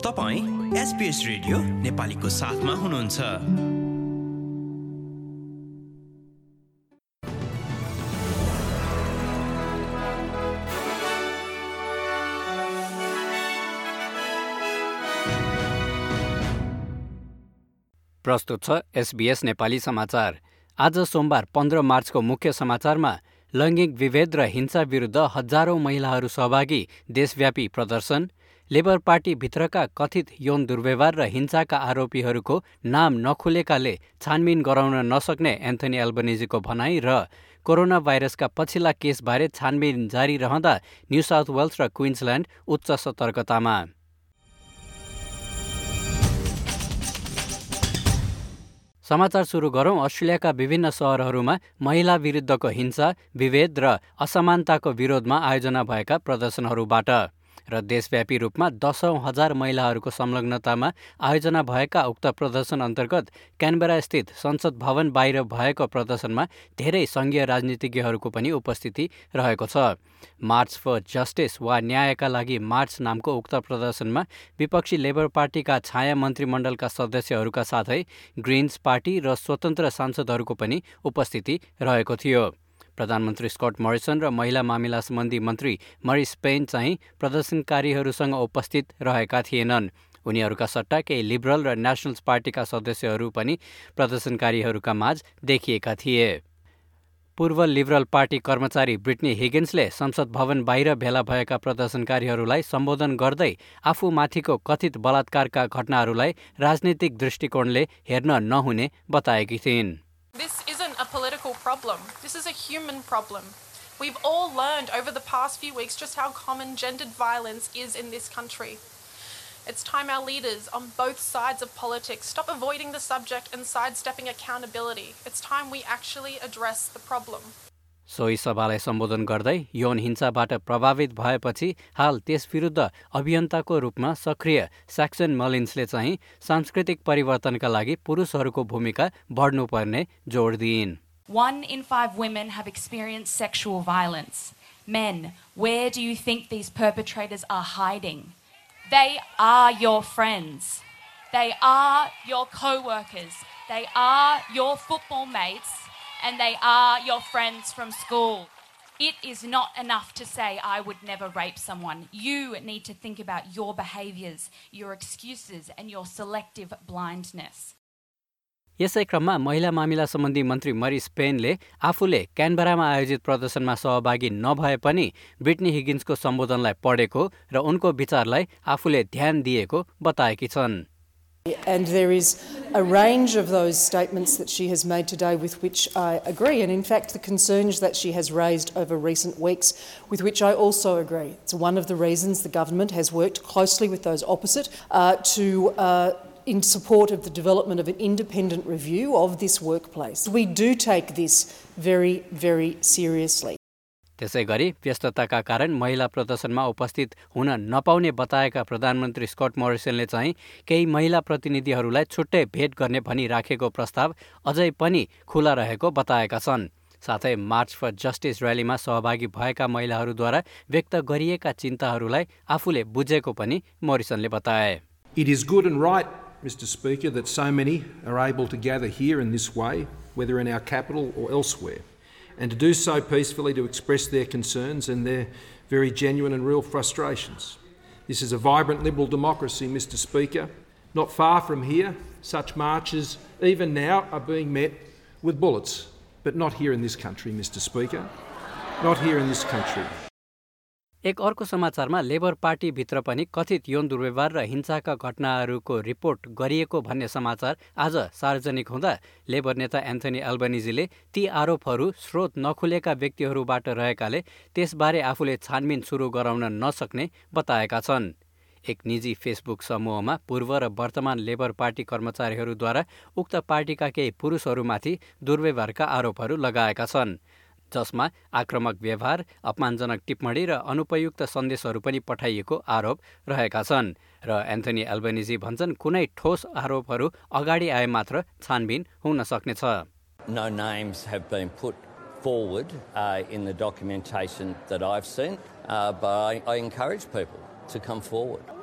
तपाईं SBS radio नेपालीको साथमा हुनुहुन्छ। प्रस्तुत छ SBS नेपाली समाचार। आज सोमबार 15 मार्चको मुख्य समाचारमा लैङ्गिक विभेद र हिंसा विरुद्ध हजारौं महिलाहरू सहभागी देशव्यापी प्रदर्शन, लेबर पार्टी भित्रका कथित यौन दुर्व्यवहार र हिंसाका आरोपीहरूको नाम नखुलेकाले छानबिन गराउन नसक्ने एन्थनी एल्बनिजीको भनाई र कोरोना भाइरसका पछिल्ला केसबारे छानबिन जारी रहँदा न्यू साउथ वेल्स र क्विन्सल्यान्ड उच्च सतर्कतामा। समाचार सुरु गरौं। अस्ट्रेलियाका विभिन्न शहरहरूमा महिला विरुद्धको हिंसा, विभेद र असमानताको विरोधमा आयोजना भएका प्रदर्शनहरूबाट र देशव्यापी रूपमा 10,000 महिलाहरूको संलग्नतामा आयोजना भएका उक्त प्रदर्शन अन्तर्गत क्यानबेरा स्थित संसद भवन बाहिर भएको प्रदर्शनमा धेरै संघीय राजनीतिज्ञहरूको पनि उपस्थिति रहेको छ। मार्च फर जस्टिस वा न्यायका लागि मार्च नामको उक्त प्रदर्शनमा विपक्षी लेबर पार्टीका छाया मन्त्रीमण्डलका सदस्यहरूका साथै ग्रिन्स पार्टी र स्वतन्त्र सांसदहरूको पनि उपस्थिति रहेको थियो। प्रधानमन्त्री स्कट मोरिसन र महिला मामिला सम्बन्धी मन्त्री मरिस पेन चाहिँ प्रदर्शनकारीहरूसँग उपस्थित रहेका थिएनन्। उनीहरूका सट्टा केही लिबरल र नेसनल्स पार्टीका सदस्यहरू पनि प्रदर्शनकारीहरूका माझ देखिएका थिए। पूर्व लिबरल पार्टी कर्मचारी ब्रिटनी हिगिन्सले संसद भवन बाहिर भेला भएका प्रदर्शनकारीहरूलाई सम्बोधन गर्दै आफूमाथिको कथित बलात्कारका घटनाहरूलाई राजनीतिक दृष्टिकोणले हेर्न नहुने बताएकी थिइन्। This isn't a political problem. This is a human problem. We've all learned over the past few weeks just how common gendered violence is in this country. It's time our leaders on both sides of politics stop avoiding the subject and sidestepping accountability. It's time we actually address the problem. सोही सभालाई सम्बोधन गर्दै यौन हिंसाबाट प्रभावित भएपछि हाल त्यस विरुद्ध अभियन्ताको रूपमा सक्रिय स्याक्सन मलिन्सले चाहिँ सांस्कृतिक परिवर्तनका लागि पुरुषहरूको भूमिका बढ्नुपर्ने जोड दिइन्। 1 in 5 women have experienced sexual violence. Men, where do you think these perpetrators are hiding? They are your friends. They are your co-workers. They are your football mates. And they are your friends from school. It is not enough to say, I would never rape someone. You need to think about your behaviors, your excuses, and your selective blindness. यसै क्रममा महिला मामिला सम्बन्धी मन्त्री मरिस पेनले आफूले क्यानबेरामा आयोजित प्रदर्शनमा सहभागी नभए पनि ब्रिटनी हिगिन्सको सम्बोधनलाई पढेको र उनको विचारलाई आफूले ध्यान दिएको बताएकी छन्। And there is a range of those statements that she has made today with which I agree, and in fact the concerns that she has raised over recent weeks with which I also agree. It's one of the reasons the government has worked closely with those opposite in support of the development of an independent review of this workplace. We do take this very, very seriously. त्यसै गरी व्यस्तताका कारण महिला प्रदर्शनमा उपस्थित हुन नपाउने बताएका प्रधानमन्त्री स्कट मोरिसनले चाहिँ केही महिला प्रतिनिधिहरूलाई छुट्टै भेट गर्ने भनी राखेको प्रस्ताव अझै पनि खुला रहेको बताएका छन्। साथै मार्च फर जस्टिस र्यालीमा सहभागी भएका महिलाहरूद्वारा व्यक्त गरिएका चिन्ताहरूलाई आफूले बुझेको पनि मोरिसनले बताए। It is good and right, Mr. Speaker, that so many are able to gather here in this way, whether in our capital or elsewhere, and to do so peacefully to express their concerns and their very genuine and real frustrations. This is a vibrant liberal democracy, Mr. Speaker. Not far from here, such marches, even now, are being met with bullets. But not here in this country, Mr. Speaker. Not here in this country. एक अर्को समाचारमा labour पार्टीभित्र पनि कथित यौन दुर्व्यवहार र हिंसाका घटनाहरूको report गरिएको भन्ने समाचार आज सार्वजनिक हुँदा लेबर नेता एन्थनी एल्बनिजीले ती आरोपहरू स्रोत नखुलेका व्यक्तिहरूबाट रहेकाले त्यसबारे आफूले छानबिन सुरु गराउन नसक्ने बताएका छन्। एक निजी फेसबुक समूहमा पूर्व र वर्तमान लेबर पार्टी कर्मचारीहरूद्वारा उक्त पार्टीका केही पुरुषहरूमाथि दुर्व्यवहारका आरोपहरू लगाएका छन्, जसमा आक्रामक व्यवहार, अपमानजनक टिप्पणी र अनुपयुक्त सन्देशहरू पनि पठाइएको आरोप रहेका छन् र एन्थनी एल्बनिजी भन्छन् कुनै ठोस आरोपहरू अगाडि आए मात्र छानबिन हुन सक्नेछ। No names have been put forward in the documentation that I've seen, but I encourage people to come forward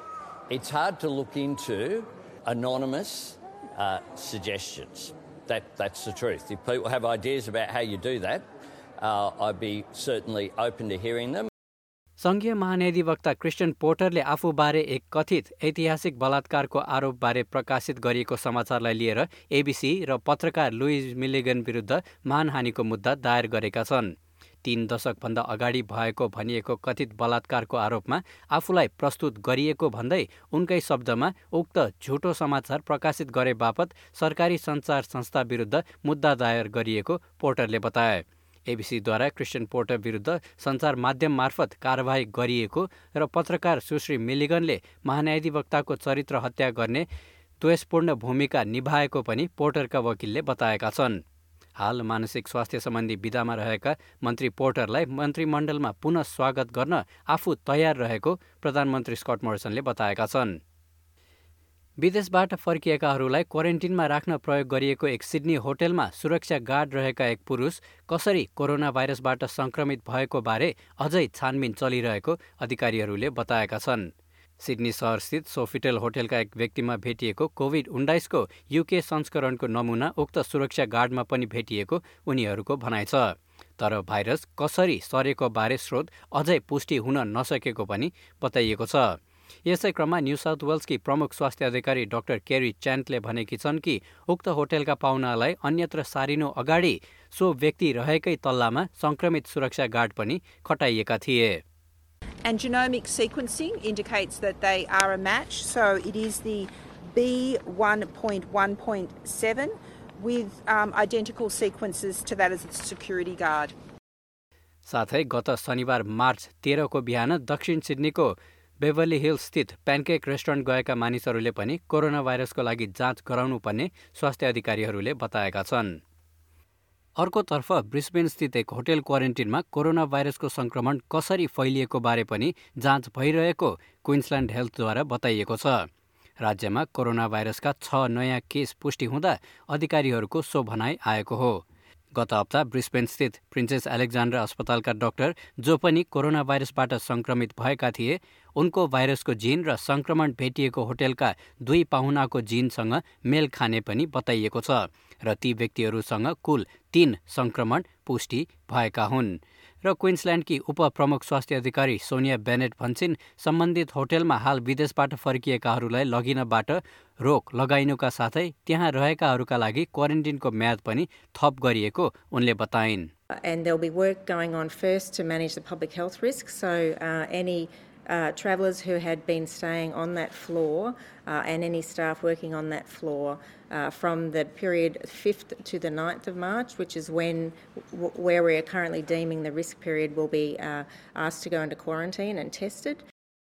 It's hard to look into anonymous suggestions. That's the truth. If people have ideas about how you do that, I'd be certainly open to hearing them. सङ्घीय महाधिवक्ता Christian पोर्टरले आफूबारे एक कथित ऐतिहासिक बलात्कारको आरोपबारे प्रकाशित गरिएको समाचारलाई लिएर ABC र पत्रकार लुइज मिलिगन विरुद्ध मानहानिको मुद्दा दायर गरेका छन्। 3 दशकभन्दा अगाडि भएको भनिएको कथित बलात्कारको आरोपमा आफूलाई प्रस्तुत गरिएको भन्दै उनकै शब्दमा उक्त झुटो समाचार प्रकाशित गरे बापत सरकारी सञ्चार संस्था विरुद्ध मुद्दा दायर गरिएको पोर्टरले बताए। एबीसीद्वारा क्रिस्टियन पोर्टर विरुद्ध सञ्चार माध्यम मार्फत कारबाही गरिएको र पत्रकार सुश्री मिलिगनले महान्यायाधिवक्ताको चरित्र हत्या गर्ने द्वेषपूर्ण भूमिका निभाएको पनि पोर्टरका वकिलले बताएका छन्। हाल मानसिक स्वास्थ्य सम्बन्धी विधामा रहेका मन्त्री पोर्टरलाई मन्त्रीमण्डलमा पुनः स्वागत गर्न आफू तयार रहेको प्रधानमन्त्री स्कट मोरिसनले बताएका छन्। विदेशबाट फर्किएकाहरूलाई क्वारेन्टिनमा राख्न प्रयोग गरिएको एक सिडनी होटेलमा सुरक्षा गार्ड रहेका एक पुरुष कसरी कोरोना भाइरसबाट संक्रमित भएको बारे अझै छानबिन चलिरहेको अधिकारीहरूले बताएका छन्। सिडनी शहरस्थित सोफिटेल होटेलका एक व्यक्तिमा भेटिएको कोभिड-19 को युके संस्करणको नमुना उक्त सुरक्षा गार्डमा पनि भेटिएको उनीहरूको भनाइ छ। तर भाइरस कसरी सरेको बारे स्रोत अझै पुष्टि हुन नसकेको पनि बताइएको छ। यसै क्रममा न्यू साउथ वेल्सकी प्रमुख स्वास्थ्य अधिकारी डाक्टर केरी च्यान्टले भनेकी छन् कि उक्त होटेलका पाहुनालाई अन्यत्र सारिनु अगाडि सो व्यक्ति रहेकै तल्लामा संक्रमित सुरक्षा गार्ड पनि खटाइएका थिए। And genomic sequencing indicates that they are a match, so it is the B1.1.7 with identical sequences to that as the security guard. साथै गत शनिबार मार्च 13 को बिहान दक्षिण सिडनीको बेभरली हिल्स स्थित प्यानकेक रेस्टुरेन्ट गएका मानिसहरूले पनि कोरोना भाइरसको लागि जाँच गराउनुपर्ने स्वास्थ्य अधिकारीहरूले बताएका छन्। अर्कोतर्फ ब्रिस्बेन स्थित एक होटेल क्वारेन्टिनमा कोरोना भाइरसको संक्रमण कसरी फैलिएको बारे पनि जाँच भइरहेको क्विन्सल्यान्ड हेल्थद्वारा बताइएको छ। राज्यमा कोरोना भाइरसका 6 नयाँ केस पुष्टि हुँदा अधिकारीहरूको सो भनाइ आएको हो। गत हप्ता ब्रिस्बेन स्थित प्रिन्सेस एलेक्जान्ड्रा अस्पतालका डाक्टर जो पनि कोरोना भाइरसबाट संक्रमित भएका थिए उनको भाइरसको जिन र संक्रमण भेटिएको होटेलका 2 पाहुनाको जिनसँग मेल खाने पनि बताइएको छ र ती व्यक्तिहरूसँग कुल 3 संक्रमण पुष्टि भएका हुन्। र क्विन्सल्यान्डकी उपप्रमुख स्वास्थ्य अधिकारी सोनिया बेनेट भन्छन् सम्बन्धित होटेलमा हाल विदेशबाट फर्किएकाहरूलाई लगिनबाट रोक लगाइनुका साथै त्यहाँ रहेकाहरूका लागि क्वारेन्टिनको म्याद पनि थप गरिएको उनले बताइन्। And there'll be work going on first to manage the public health risks, so any travellers who had been staying on that floor and any staff working on that floor from the period 5th to the 9th of March, which is where we are currently deeming the risk period, will be asked to go into quarantine and tested.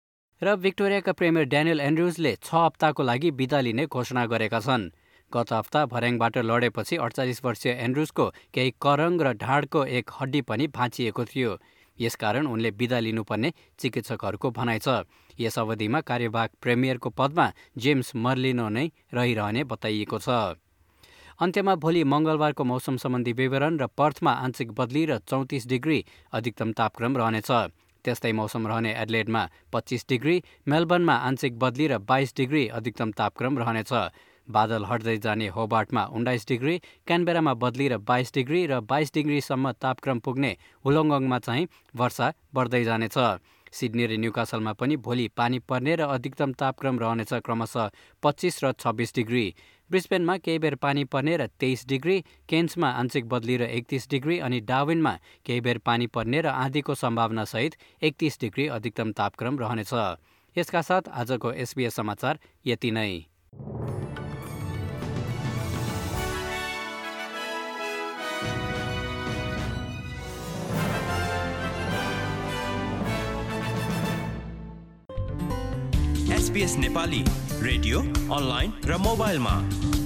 र भिक्टोरियाका premier Daniel एन्ड्रुजले 6 हप्ताको लागि बिदा लिने घोषणा गरेका छन्। गत हप्ता भर्याङबाट लडेपछि 48 वर्षीय एन्ड्रुजको केही करङ र ढाडको एक हड्डी पनि भाँचिएको थियो। यसकारण उनले बिदा लिनुपर्ने चिकित्सकहरूको भनाइ छ। यस अवधिमा कार्यवाहक प्रेमियरको पदमा जेम्स मर्लिनो नै रहिरहने बताइएको छ। अन्त्यमा भोलि मंगलबारको मौसम सम्बन्धी विवरण र पर्थमा आंशिक बदली र 34 डिग्री अधिकतम तापक्रम रहनेछ। त्यस्तै मौसम रहने एडलेडमा 25 डिग्री, मेलबर्नमा आंशिक बदली र 22 डिग्री अधिकतम तापक्रम रहनेछ। बादल हट्दै जाने होबार्टमा 19 डिग्री, क्यानबेरामा बदली र 22 डिग्री र 22 डिग्रीसम्म तापक्रम पुग्ने वुलोङ्गङमा चाहिँ वर्षा बढ्दै जानेछ। सिडनी र न्युकासलमा पनि भोलि पानी पर्ने र अधिकतम तापक्रम रहनेछ क्रमशः 25 र 26 डिग्री। ब्रिस्बेनमा केही बेर पानी पर्ने र 23 डिग्री, केन्समा आंशिक बदली र 31 डिग्री अनि डार्विनमा केही बेर पानी पर्ने र आँधीको सम्भावना सहित 31 डिग्री अधिकतम तापक्रम रहनेछ। यसका साथ आजको SBS समाचार यति नै। SBS नेपाली रेडियो, अनलाइन र मोबाइलमा